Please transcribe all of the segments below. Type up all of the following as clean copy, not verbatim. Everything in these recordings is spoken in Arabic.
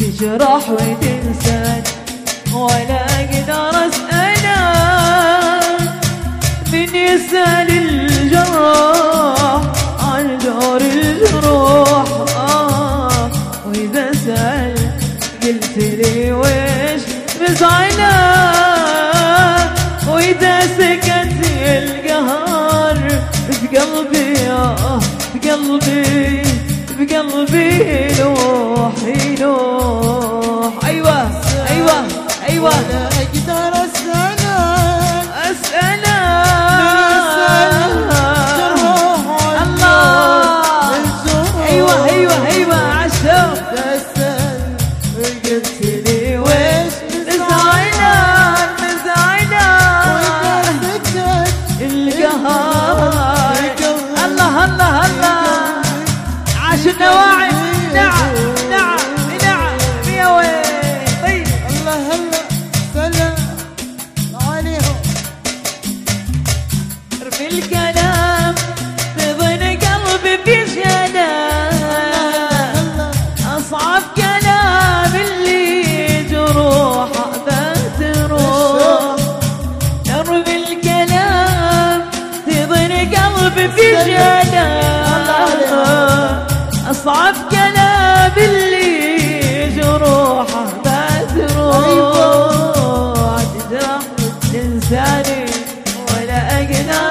تجرح وتنسى ولا اقدر اسأله من يسأل الجراح عن دور الجروح. واذا سأل قلت لي ويش مزعله، واذا سكت القهر بقلبي بقلبي بقلبي يلوح يلوح. ايوه ايوه ايوه ولا اقدر اسأله الله. ايوه ايوه ايوه عالشوق تسأل قلت لي ويش مزعله مزعله القهر. الله الله الله عاش النواعم. نعم نعم نعم يا ويل. طيب الله هلا سلام عليهم. ارمي الكلام بضن قلبي بجنان، اصعب كلام اللي جروحه ذات روح. ارمي الكلام بضن قلبي بجنان، اصعب كلام اللي جروحه ذات روح. تجرح تنساني ولا اقدر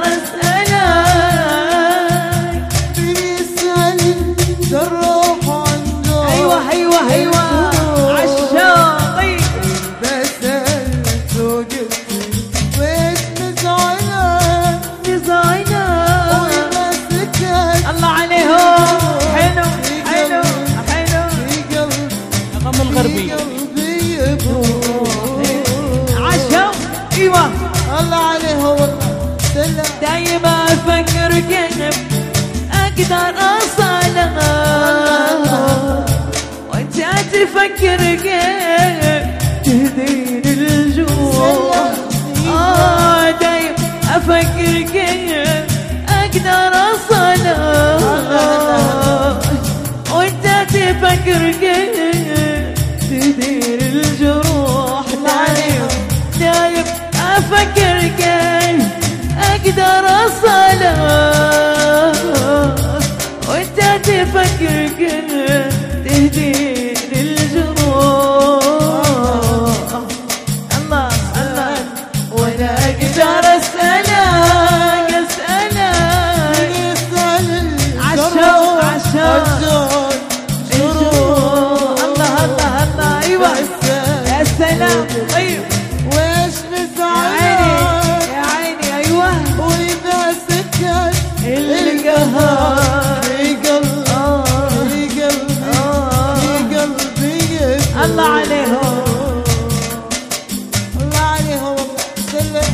اسالك من يسأل جروح عن جروح. ايوه ايوه ايوه عالشوق. طيب بسألت وقلت ويش مزعله مزعله. وإذا سكت الله عليهم. حلو حلو حلو. في قلبي الرقم الغربي قلبي يبوح. عالشوق. ايوه الله عليه والله سلام. دايما افكر كيف اقدر اوصلها، وانت تفكر كيف تهدين الجوع. دايما افكر كيف اقدر اوصلها، وانت تفكر كيف تهدين الجروح. دايما افكر كيف اقدر اوصلها، وانت تفكر كيف تهدين الجروح. الله الله ولا اقدر اسالك اسالك يسأل عالشوق عالشوق جروح. الله الله الله. ايوه يا سلام. طيب ويش يا مزعله عيني يا عيني. ايوه وإذا سكت القهر في قلبي في قلبي يبوح. الله عليهم. الله عليهم سلام.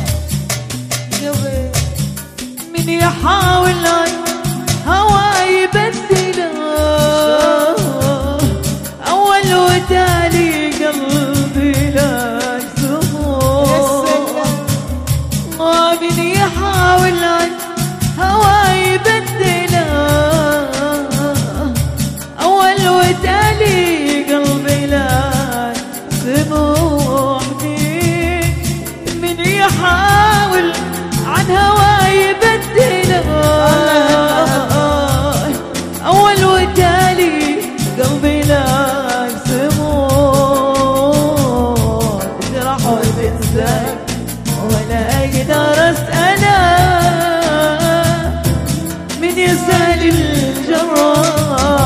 من يحاول هوا يبدله اول وتالي قلبي لك سموح. من يحاول هوا يبدله اول وتالي قلبي لك سموح. من يحاول عن هوا يبدله اول وتالي قلبي لك سموح. تجرح وتنسى ولا اقدر اساله من يسال الجراح